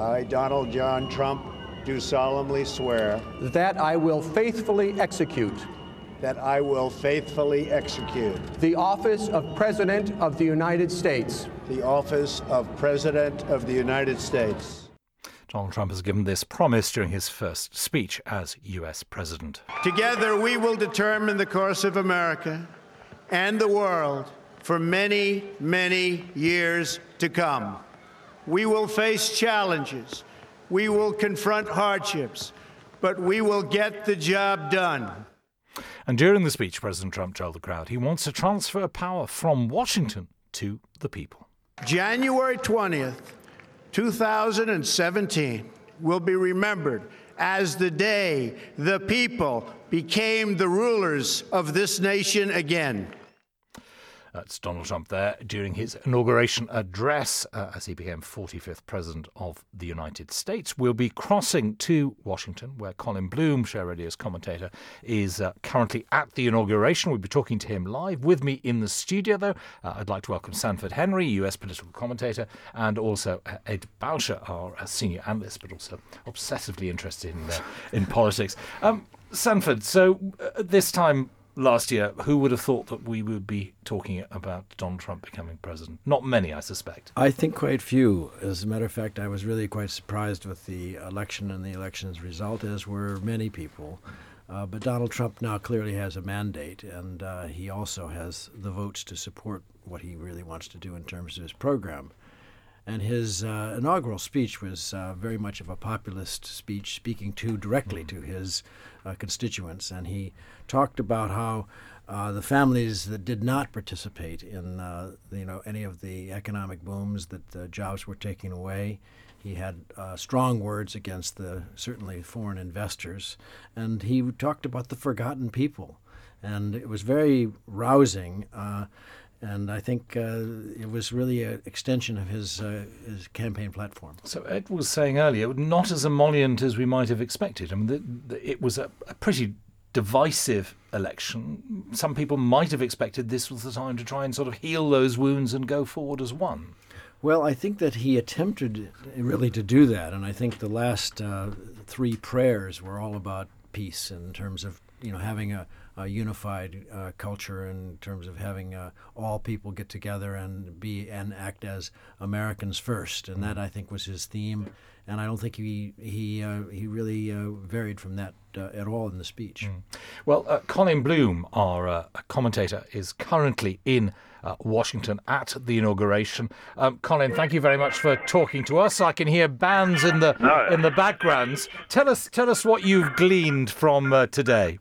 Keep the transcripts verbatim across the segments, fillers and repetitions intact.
I, Donald John Trump, do solemnly swear that I will faithfully execute that I will faithfully execute the office of President of the United States. the office of President of the United States. Donald Trump has given this promise during his first speech as U S president. Together we will determine the course of America and the world for many, many years to come. We will face challenges. We will confront hardships, but we will get the job done. And during the speech, President Trump told the crowd he wants to transfer power from Washington to the people. January twentieth, two thousand seventeen will be remembered as the day the people became the rulers of this nation again. That's Donald Trump there during his inauguration address uh, as he became forty-fifth President of the United States. We'll be crossing to Washington, where Colin Bloom, Share Radio's commentator, is uh, currently at the inauguration. We'll be talking to him live. With me in the studio, though, uh, I'd like to welcome Sanford Henry, U S political commentator, and also uh, Ed Boucher, our uh, senior analyst, but also obsessively interested in, uh, in politics. Um, Sanford, so uh, this time last year, who would have thought that we would be talking about Donald Trump becoming president? Not many, I suspect. I think quite few. As a matter of fact, I was really quite surprised with the election and the election's result, as were many people. Uh, but Donald Trump now clearly has a mandate, and uh, he also has the votes to support what he really wants to do in terms of his program. And his uh, inaugural speech was uh, very much of a populist speech, speaking to directly to his uh, constituents. And he talked about how uh, the families that did not participate in uh, you know any of the economic booms, that the jobs were taken away. He had uh, strong words against the certainly foreign investors, and he talked about the forgotten people, and it was very rousing. Uh, And I think uh, it was really an extension of his uh, his campaign platform. So Ed was saying earlier, not as emollient as we might have expected. I mean, the, the, it was a, a pretty divisive election. Some people might have expected this was the time to try and sort of heal those wounds and go forward as one. Well, I think that he attempted really to do that, and I think the last uh, three prayers were all about peace in terms of you know having a a unified uh, culture, in terms of having uh, all people get together and be and act as Americans first, and that I think was his theme. And I don't think he he uh, he really uh, varied from that uh, at all in the speech. Mm. Well, uh, Colin Bloom, our uh, commentator, is currently in uh, Washington at the inauguration. Um, Colin, thank you very much for talking to us. I can hear bands in the no. in the backgrounds. Tell us tell us what you've gleaned from uh, today.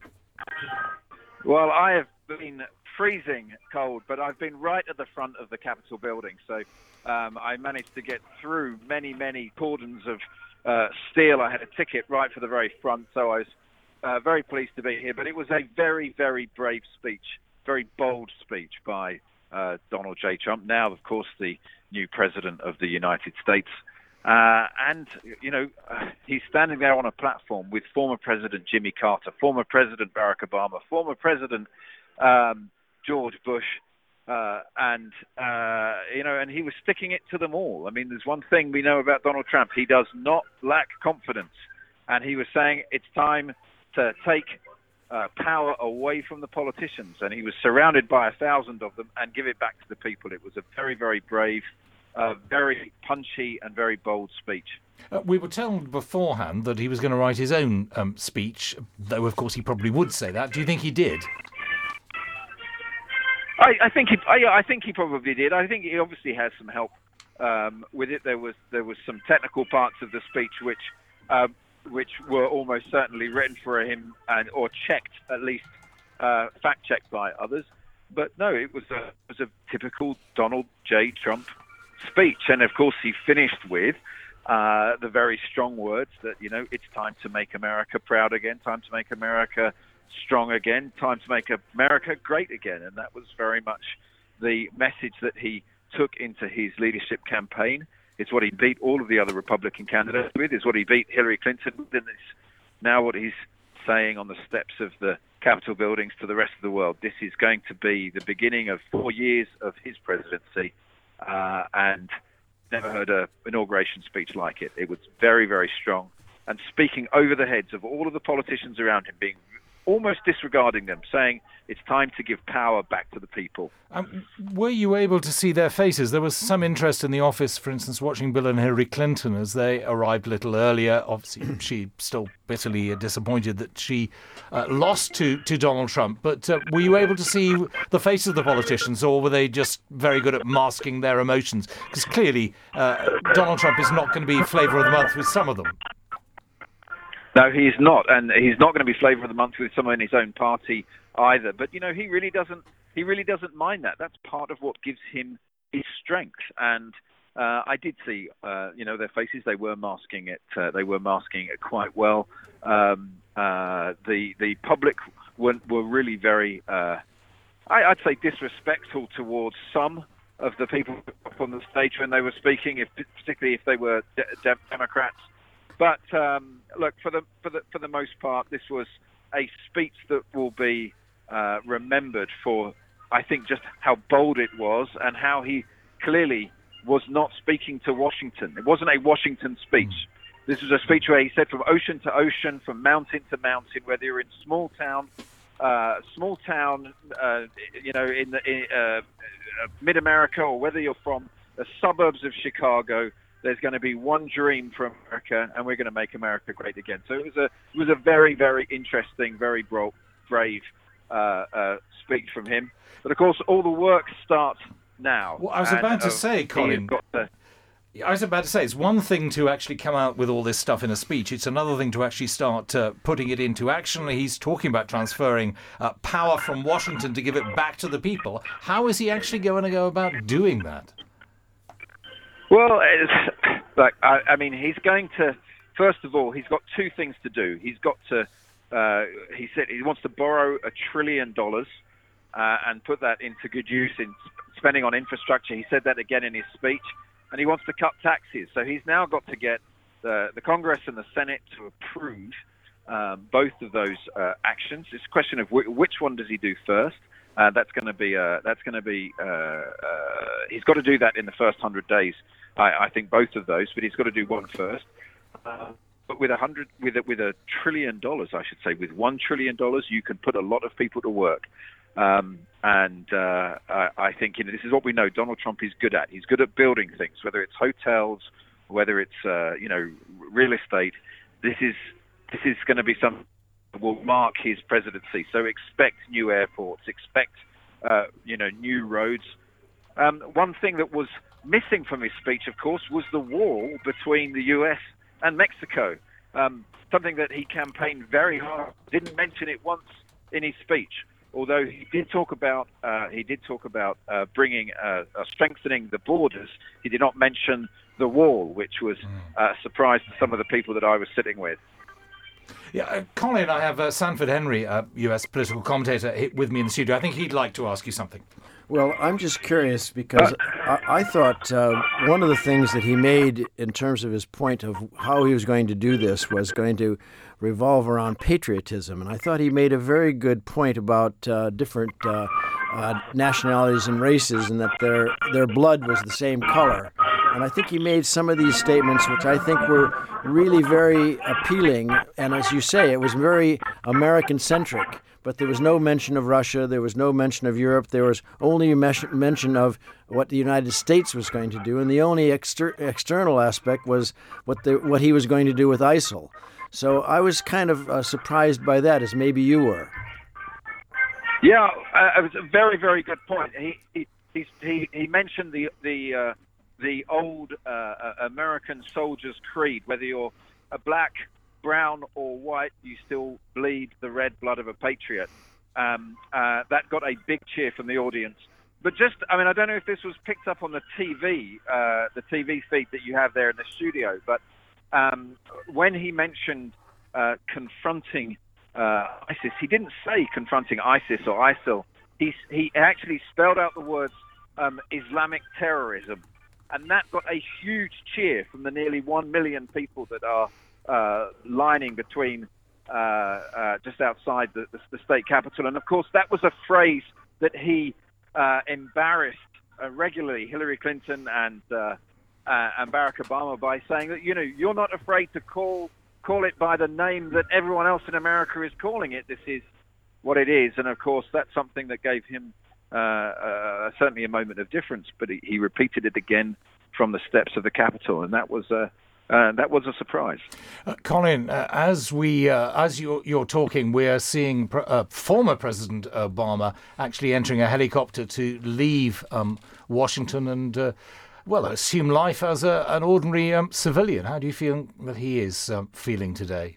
Well, I have been freezing cold, but I've been right at the front of the Capitol building, so um, I managed to get through many, many cordons of uh, steel. I had a ticket right for the very front, so I was uh, very pleased to be here. But it was a very, very brave speech, very bold speech by uh, Donald J. Trump, now, of course, the new president of the United States. Uh, and, you know, uh, he's standing there on a platform with former President Jimmy Carter, former President Barack Obama, former President um, George Bush, uh, and, uh, you know, and he was sticking it to them all. I mean, there's one thing we know about Donald Trump. He does not lack confidence. And he was saying it's time to take uh, power away from the politicians. And he was surrounded by a thousand of them and give it back to the people. It was a very, very brave A very punchy and very bold speech. Uh, we were told beforehand that he was going to write his own um, speech, though of course he probably would say that. Do you think he did? I, I think he. I, I think he probably did. I think he obviously has some help um, with it. There was there was some technical parts of the speech which uh, which were almost certainly written for him and or checked, at least uh, fact checked by others. But no, it was a it was a typical Donald J. Trump speech, and of course he finished with uh, the very strong words that, you know, it's time to make America proud again, time to make America strong again, time to make America great again. And that was very much the message that he took into his leadership campaign. It's what he beat all of the other Republican candidates with, it's what he beat Hillary Clinton with, and it's now what he's saying on the steps of the Capitol buildings to the rest of the world. This is going to be the beginning of four years of his presidency. Uh, and never heard an inauguration speech like it. It was very, very strong, and speaking over the heads of all of the politicians around him, being almost disregarding them, saying it's time to give power back to the people. Um, were you able to see their faces? There was some interest in the office, for instance, watching Bill and Hillary Clinton as they arrived a little earlier. Obviously, she still bitterly disappointed that she uh, lost to, to Donald Trump. But uh, were you able to see the faces of the politicians, or were they just very good at masking their emotions? Because clearly, uh, Donald Trump is not going to be flavour of the month with some of them. No, he's not, and he's not going to be flavour of the month with someone in his own party either. But you know, he really doesn't. He really doesn't mind that. That's part of what gives him his strength. And uh, I did see, uh, you know, their faces. They were masking it. Uh, they were masking it quite well. Um, uh, the the public were were really very, uh, I, I'd say, disrespectful towards some of the people up on the stage when they were speaking, if, particularly if they were de- de- Democrats. But um, look, for the for the for the most part, this was a speech that will be uh, remembered for, I think, just how bold it was and how he clearly was not speaking to Washington. It wasn't a Washington speech. This was a speech where he said from ocean to ocean, from mountain to mountain, whether you're in small town, uh, small town, uh, you know, in the in, uh, mid-America, or whether you're from the suburbs of Chicago. There's going to be one dream for America, and we're going to make America great again. So it was a it was a very, very interesting, very bro- brave uh, uh, speech from him. But of course, all the work starts now. Well, I was and, about to uh, say, Colin. got to, I was about to say, it's one thing to actually come out with all this stuff in a speech. It's another thing to actually start uh, putting it into action. He's talking about transferring uh, power from Washington to give it back to the people. How is he actually going to go about doing that? Well, it's, like I, I mean, he's going to. First of all, he's got two things to do. He's got to. Uh, he said he wants to borrow a trillion dollars uh, and put that into good use in spending on infrastructure. He said that again in his speech, and he wants to cut taxes. So he's now got to get the, the Congress and the Senate to approve um, both of those uh, actions. It's a question of w- which one does he do first. Uh, that's going to be. Uh, that's going to be. Uh, uh, he's got to do that in the first hundred days. I, I think both of those, but he's got to do one first. Uh, but with a hundred, with a, with a trillion dollars, I should say, with one trillion dollars, you can put a lot of people to work. Um, and uh, I, I think you know this is what we know. Donald Trump is good at. He's good at building things, whether it's hotels, whether it's uh, you know real estate. This is this is going to be something that will mark his presidency. So expect new airports, expect uh, you know new roads. Um, one thing that was missing from his speech, of course, was the wall between the U S and Mexico. Um, something that he campaigned very hard. Didn't mention it once in his speech, although he did talk about uh, he did talk about uh, bringing uh, uh, strengthening the borders. He did not mention the wall, which was uh, a surprise to some of the people that I was sitting with. Yeah, uh, Colin, I have uh, Sanford Henry, uh, U S political commentator, with me in the studio. I think he'd like to ask you something. Well, I'm just curious because I, I thought uh, one of the things that he made in terms of his point of how he was going to do this was going to revolve around patriotism. And I thought he made a very good point about uh, different uh, uh, nationalities and races and that their their blood was the same color. And I think he made some of these statements which I think were really very appealing. And as you say, it was very American-centric. But there was no mention of Russia. There was no mention of Europe. There was only a mes- mention of what the United States was going to do. And the only exter- external aspect was what the, what he was going to do with ISIL. So I was kind of uh, surprised by that, as maybe you were. Yeah, uh, it was a very, very good point. He he he, he, he mentioned the the uh, the old uh, American soldier's creed. Whether you're a black, brown or white, you still bleed the red blood of a patriot. Um, uh, that got a big cheer from the audience. But just, I mean, I don't know if this was picked up on the T V, uh, the T V feed that you have there in the studio, but um, when he mentioned uh, confronting uh, ISIS, he didn't say confronting ISIS or ISIL. He, he actually spelled out the words um, Islamic terrorism. And that got a huge cheer from the nearly one million people that are Uh, lining between uh, uh, just outside the, the, the state capital. And of course, that was a phrase that he uh, embarrassed uh, regularly Hillary Clinton and uh, uh, and Barack Obama by saying that, you know, you're not afraid to call call it by the name that everyone else in America is calling it. This is what it is. And, of course, that's something that gave him uh, uh, certainly a moment of difference. But he, he repeated it again from the steps of the Capitol, and that was a uh, that was a surprise. Uh, Colin, uh, as we uh, as you're, you're talking, we are seeing pr- uh, former President Obama actually entering a helicopter to leave um, Washington and, uh, well, assume life as a, an ordinary um, civilian. How do you feel that he is um, feeling today?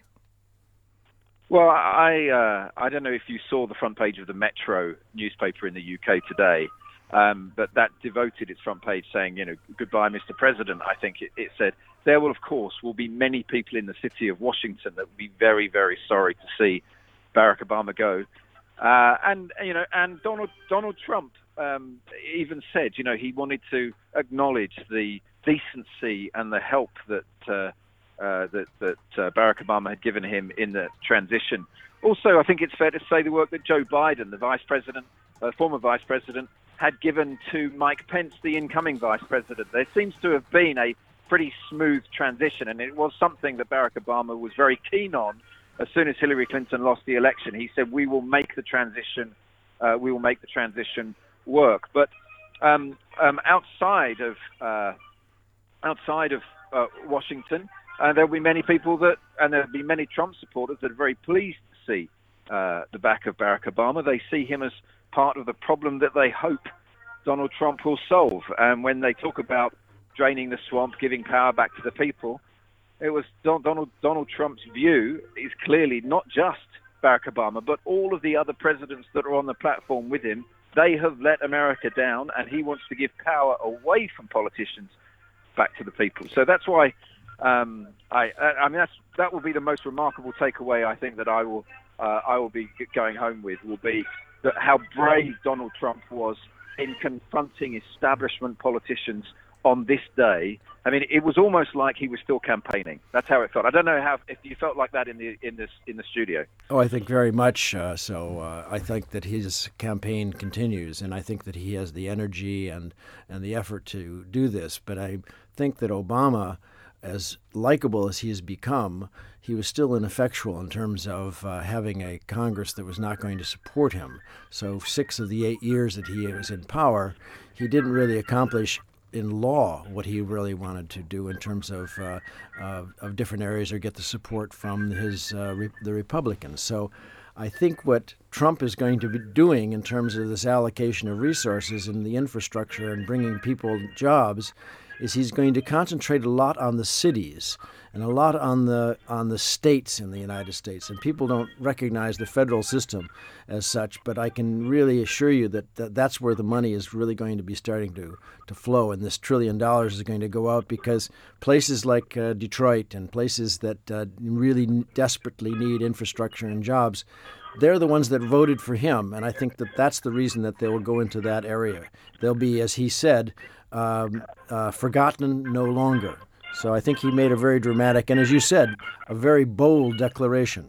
Well, I uh, I don't know if you saw the front page of the Metro newspaper in the U K today. Um, but that devoted its front page saying, you know, goodbye, Mister President. I think it, it said, there will, of course, will be many people in the city of Washington that will be very, very sorry to see Barack Obama go. Uh, and, you know, and Donald Donald Trump um, even said, you know, he wanted to acknowledge the decency and the help that uh, uh, that, that uh, Barack Obama had given him in the transition. Also, I think it's fair to say the work that Joe Biden, the vice president, uh, former vice president, had given to Mike Pence, the incoming vice president. There seems to have been a pretty smooth transition, and it was something that Barack Obama was very keen on. As soon as Hillary Clinton lost the election, he said, we will make the transition, uh, we will make the transition work. But um, um, outside of uh, outside of uh, Washington, uh, there'll be many people that, and there'll be many Trump supporters that are very pleased to see uh, the back of Barack Obama. They see him as part of the problem that they hope Donald Trump will solve. And when they talk about draining the swamp, giving power back to the people, it was Donald Donald Trump's view is clearly not just Barack Obama, but all of the other presidents that are on the platform with him. They have let America down, and he wants to give power away from politicians back to the people. So that's why um, I, I mean, that's, that will be the most remarkable takeaway I think that I will uh, I will be going home with, will be that how brave Donald Trump was in confronting establishment politicians on this day. I mean, it was almost like he was still campaigning. That's how it felt. I don't know how if you felt like that in the in this in the studio. Oh, I think very much uh, so. Uh, I think that his campaign continues, and I think that he has the energy and and the effort to do this. But I think that Obama, as likable as he has become, he was still ineffectual in terms of uh, having a Congress that was not going to support him. So six of the eight years that he was in power, he didn't really accomplish in law what he really wanted to do in terms of uh, uh, of different areas or get the support from his uh, re- the Republicans. So I think what Trump is going to be doing in terms of this allocation of resources and the infrastructure and bringing people jobs is he's going to concentrate a lot on the cities and a lot on the on the states in the United States. And people don't recognize the federal system as such, but I can really assure you that, that that's where the money is really going to be starting to, to flow. And this trillion dollars is going to go out because places like uh, Detroit and places that uh, really desperately need infrastructure and jobs, they're the ones that voted for him. And I think that that's the reason that they will go into that area. They'll be, as he said, um, uh, forgotten no longer. So I think he made a very dramatic and, as you said, a very bold declaration.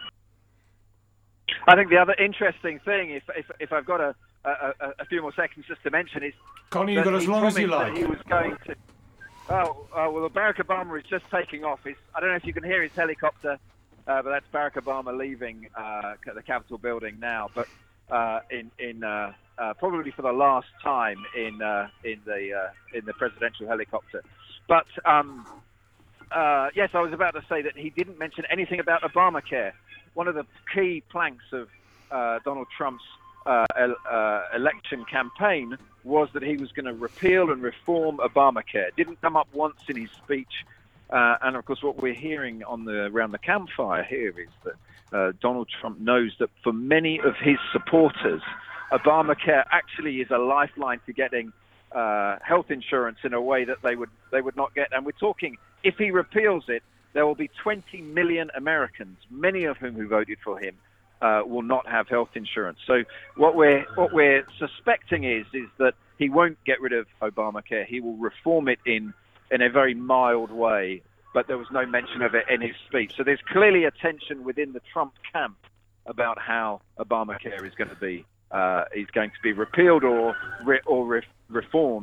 I think the other interesting thing, if if, if I've got a, a, a few more seconds just to mention, is Colin, you've got as long as you like. He was going to. Oh, uh, well, Barack Obama is just taking off. His, I don't know if you can hear his helicopter, uh, but that's Barack Obama leaving uh, the Capitol building now. But uh, in in uh, uh, probably for the last time in uh, in the uh, in the presidential helicopter. But um, uh, yes, I was about to say that he didn't mention anything about Obamacare. One of the key planks of uh, Donald Trump's uh, uh, election campaign was that he was going to repeal and reform Obamacare. It didn't come up once in his speech. Uh, and of course, what we're hearing on the around the campfire here is that uh, Donald Trump knows that for many of his supporters, Obamacare actually is a lifeline to getting uh, health insurance in a way that they would they would not get. And we're talking, if he repeals it, there will be twenty million Americans, many of whom who voted for him, uh, will not have health insurance. So what we're what we're suspecting is is that he won't get rid of Obamacare. He will reform it in in a very mild way, but there was no mention of it in his speech. So there's clearly a tension within the Trump camp about how Obamacare is going to be uh, is going to be repealed or re- or re- reformed.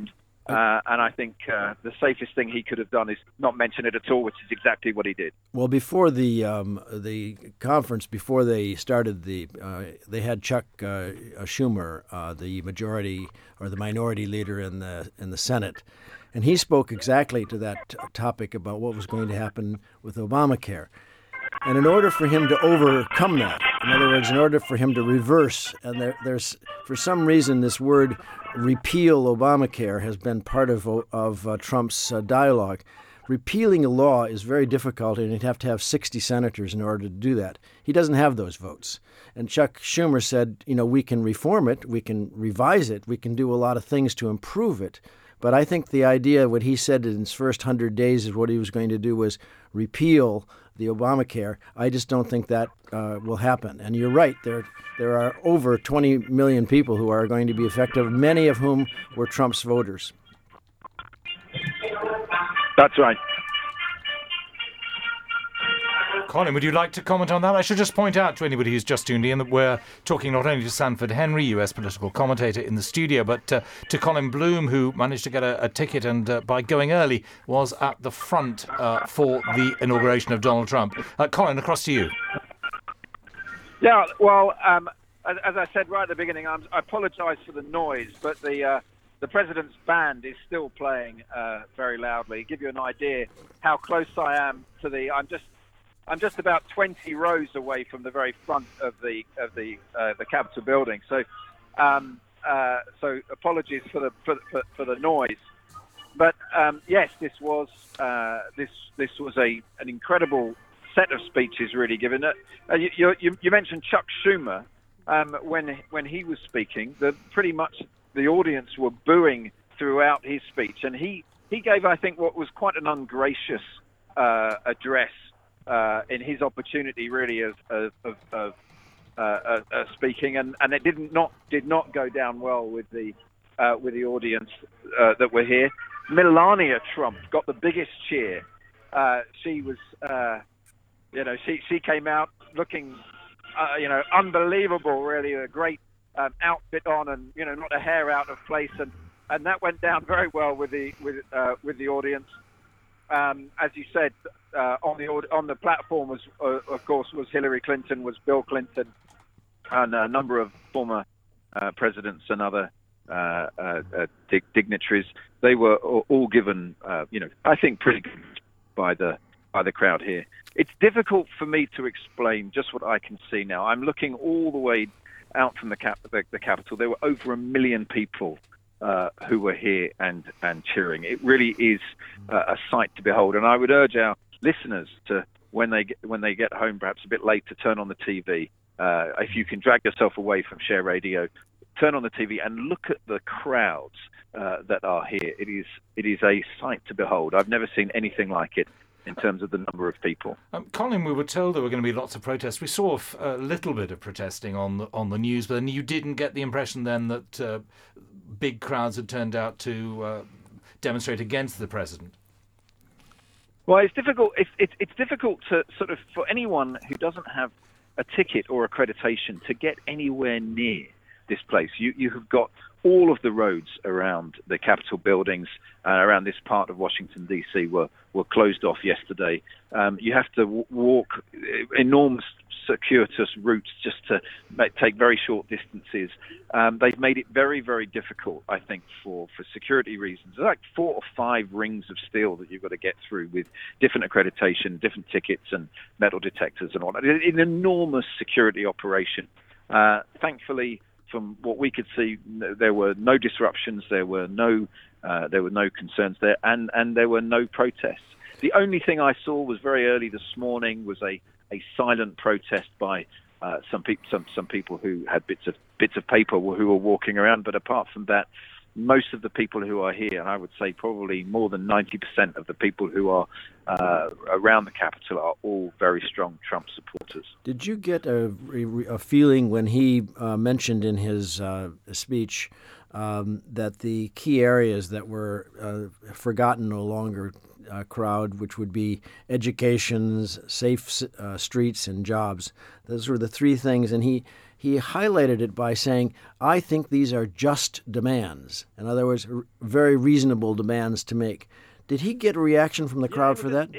Uh, and I think uh, the safest thing he could have done is not mention it at all, which is exactly what he did. Well, before the um, the conference, before they started the, uh, they had Chuck uh, Schumer, uh, the majority or the minority leader in the in the Senate, and he spoke exactly to that t- topic about what was going to happen with Obamacare. And in order for him to overcome that, in other words, in order for him to reverse, and there, there's for some reason this word repeal Obamacare has been part of of uh, Trump's uh, dialogue. Repealing a law is very difficult, and you'd have to have sixty senators in order to do that. He doesn't have those votes. And Chuck Schumer said, you know, we can reform it, we can revise it, we can do a lot of things to improve it. But I think the idea, what he said in his first hundred days, is what he was going to do was repeal the Obamacare. I just don't think that uh, will happen. And you're right, there there are over twenty million people who are going to be affected, many of whom were Trump's voters. That's right. Colin, would you like to comment on that? I should just point out to anybody who's just tuned in that we're talking not only to Sanford Henry, U S political commentator in the studio, but uh, to Colin Bloom, who managed to get a, a ticket and uh, by going early was at the front uh, for the inauguration of Donald Trump. Uh, Colin, across to you. Yeah, well, um, as, as I said right at the beginning, I'm, I apologise for the noise, but the uh, the president's band is still playing uh, very loudly. Give you an idea how close I am to the. I'm just. I'm just about twenty rows away from the very front of the of the uh, the Capitol building. So, um, uh, so apologies for the for, for, for the noise. But um, yes, this was uh, this this was a an incredible set of speeches, really given. Uh, you, you you mentioned Chuck Schumer um, when when he was speaking. The pretty much the audience were booing throughout his speech, and he he gave, I think, what was quite an ungracious uh, address. Uh, in his opportunity, really, of of, of, of uh, uh, uh, speaking, and, and it didn't not did not go down well with the uh, with the audience uh, that were here. Melania Trump got the biggest cheer. Uh, she was, uh, you know, she she came out looking, uh, you know, unbelievable. Really, a great um, outfit on, and you know, not a hair out of place, and, and that went down very well with the with uh, with the audience. Um, as you said, uh, on the on the platform was, uh, of course, was Hillary Clinton, was Bill Clinton, and a number of former uh, presidents and other uh, uh, uh, dig- dignitaries. They were all given, uh, you know, I think pretty good by the by the crowd here. It's difficult for me to explain just what I can see now. I'm looking all the way out from the cap- the, the Capitol. There were over a million people Uh, who were here and, and cheering. It really is uh, a sight to behold. And I would urge our listeners to, when they get, when they get home, perhaps a bit late, to turn on the T V. Uh, if you can drag yourself away from Share Radio, turn on the T V and look at the crowds uh, that are here. It is it is a sight to behold. I've never seen anything like it in terms of the number of people. Um, Colin, we were told there were going to be lots of protests. We saw a little bit of protesting on the, on the news, but then you didn't get the impression then that uh, big crowds had turned out to uh, demonstrate against the president. Well, it's difficult. It's, it's it's difficult to sort of for anyone who doesn't have a ticket or accreditation to get anywhere near this place. You you have got all of the roads around the Capitol buildings, uh, around this part of Washington D C were were closed off yesterday. Um, you have to w- walk enormous circuitous routes just to take very short distances. Um, they've made it very, very difficult, I think, for, for security reasons. There's like four or five rings of steel that you've got to get through with different accreditation, different tickets and metal detectors and all that. It's an enormous security operation. Uh, thankfully, from what we could see, there were no disruptions, there were no uh, there were no concerns there, and, and there were no protests. The only thing I saw was very early this morning was a a silent protest by uh, some people, some some people who had bits of bits of paper who were walking around. But apart from that, most of the people who are here, and I would say probably more than ninety percent of the people who are uh, around the Capitol, are all very strong Trump supporters. Did you get a, a feeling when he uh, mentioned in his uh, speech um, that the key areas that were uh, forgotten no longer Uh, crowd, which would be educations, safe uh, streets, and jobs. Those were the three things. And he he highlighted it by saying, I think these are just demands. In other words, r- very reasonable demands to make. Did he get a reaction from the crowd Yeah, for that?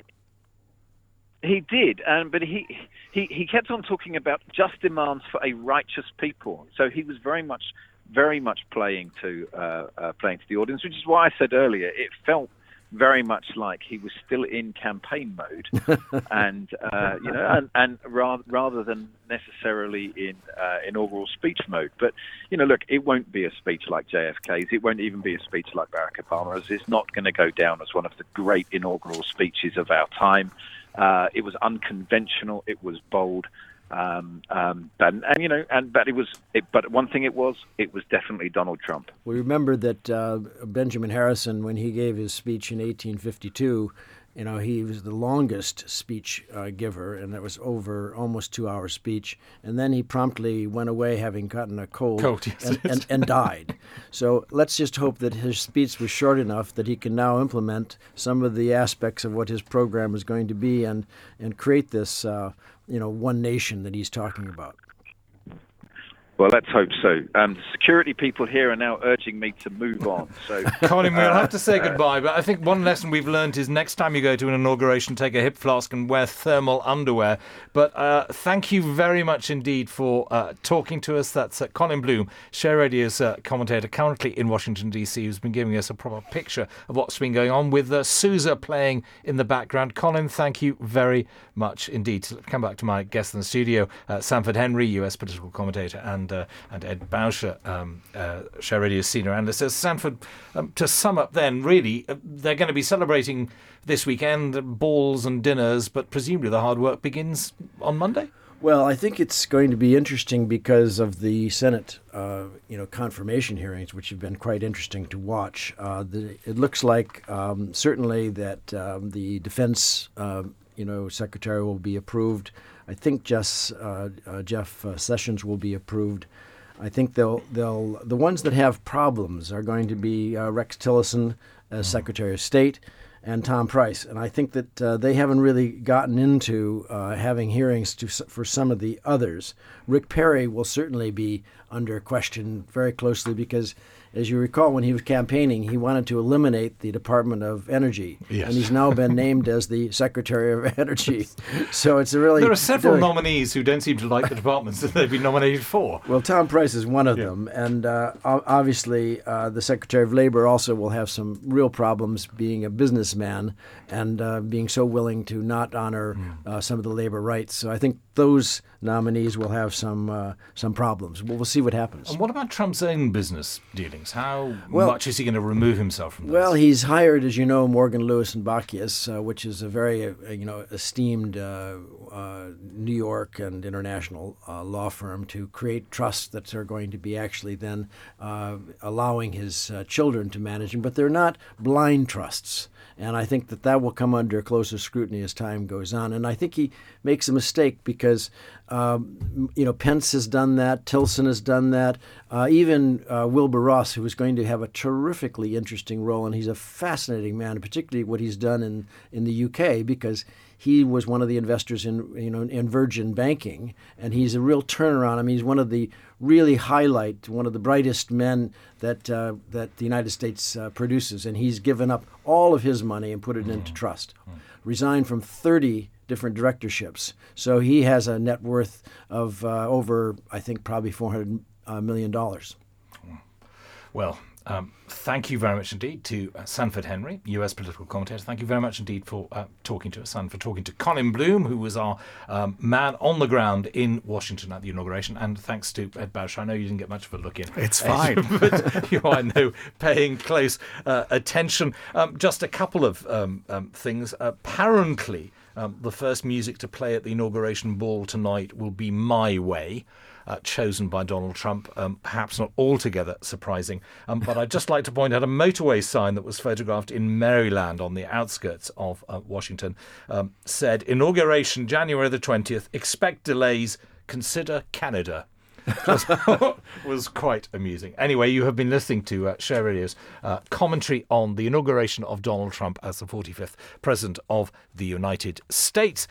He did, um, but he, he he kept on talking about just demands for a righteous people. So he was very much, very much playing to uh, uh, playing to the audience, which is why I said earlier it felt very much like he was still in campaign mode, and uh, you know, and, and rather rather than necessarily in uh, inaugural speech mode. But you know, look, it won't be a speech like J F K's. It won't even be a speech like Barack Obama's. It's not going to go down as one of the great inaugural speeches of our time. Uh, it was unconventional. It was bold. Um, um, but, and you know, and but it was. It, but one thing it was, it was definitely Donald Trump. We remember that uh, Benjamin Harrison, when he gave his speech in eighteen fifty-two, you know, he was the longest speech uh, giver, and it was over almost two-hour speech. And then he promptly went away, having gotten a cold, Cold, yes. and, and, and died. So let's just hope that his speech was short enough that he can now implement some of the aspects of what his program is going to be, and and create this, uh, you know, one nation that he's talking about. Well, let's hope so. Um, the security people here are now urging me to move on. So, Colin, we'll have to say goodbye, but I think one lesson we've learned is next time you go to an inauguration, take a hip flask and wear thermal underwear. But uh, thank you very much indeed for uh, talking to us. That's uh, Colin Bloom, Share Radio's uh, commentator, currently in Washington, D C, who's been giving us a proper picture of what's been going on with uh, Sousa playing in the background. Colin, thank you very much indeed. To come back to my guest in the studio, uh, Sanford Henry, U S political commentator, and uh, and Ed Bauscher, um, uh, Share Radio's senior analyst. So Sanford, um, to sum up then, really, uh, they're going to be celebrating this weekend, uh, balls and dinners, but presumably the hard work begins on Monday? Well, I think it's going to be interesting because of the Senate, uh, you know, confirmation hearings, which have been quite interesting to watch. Uh, the, it looks like um, certainly that um, the defense, uh, you know, secretary will be approved. I think just uh, uh, Jeff uh, Sessions will be approved. I think they'll they'll the ones that have problems are going to be uh, Rex Tillerson as Secretary of State, and Tom Price. And I think that uh, they haven't really gotten into uh, having hearings to, for some of the others. Rick Perry will certainly be under question very closely because, as you recall, when he was campaigning, he wanted to eliminate the Department of Energy. Yes. And he's now been named as the Secretary of Energy. So it's a really... There are several very, nominees who don't seem to like the departments that they've been nominated for. Well, Tom Price is one of Yeah. them. And uh, obviously, uh, the Secretary of Labor also will have some real problems being a businessman and uh, being so willing to not honor mm. uh, some of the labor rights. So I think those nominees will have some uh, some problems. We'll, we'll see what happens. And what about Trump's own business dealings? How well, much is he going to remove himself from this? Well, he's hired, as you know, Morgan, Lewis and Bacchus, uh, which is a very, uh, you know, esteemed uh, uh, New York and international uh, law firm to create trusts that are going to be actually then uh, allowing his uh, children to manage them. But they're not blind trusts. And I think that that will come under closer scrutiny as time goes on. And I think he makes a mistake because, um, you know, Pence has done that, Tillerson has done that, uh, even uh, Wilbur Ross, who is going to have a terrifically interesting role, and he's a fascinating man, particularly what he's done in, in the U K, because he was one of the investors in, you know, in Virgin Banking, and he's a real turnaround. I mean, he's one of the really highlight, one of the brightest men that uh, that the United States uh, produces, and he's given up all of his money and put it into trust. Resigned from thirty different directorships, so he has a net worth of uh, over, I think, probably four hundred uh, million dollars. Well. Um, thank you very much indeed to uh, Sanford Henry, U S political commentator. Thank you very much indeed for uh, talking to us and for talking to Colin Bloom, who was our um, man on the ground in Washington at the inauguration. And thanks to Ed Bauscher. I know you didn't get much of a look in. It's fine. But you, I know, paying close uh, attention. Um, just a couple of um, um, things. Apparently, um, the first music to play at the inauguration ball tonight will be My Way. Uh, chosen by Donald Trump, um, perhaps not altogether surprising. Um, but I'd just like to point out a motorway sign that was photographed in Maryland on the outskirts of uh, Washington um, said, inauguration January the twentieth, expect delays, consider Canada. Was quite amusing. Anyway, you have been listening to uh, Share Radio's uh, commentary on the inauguration of Donald Trump as the forty-fifth President of the United States.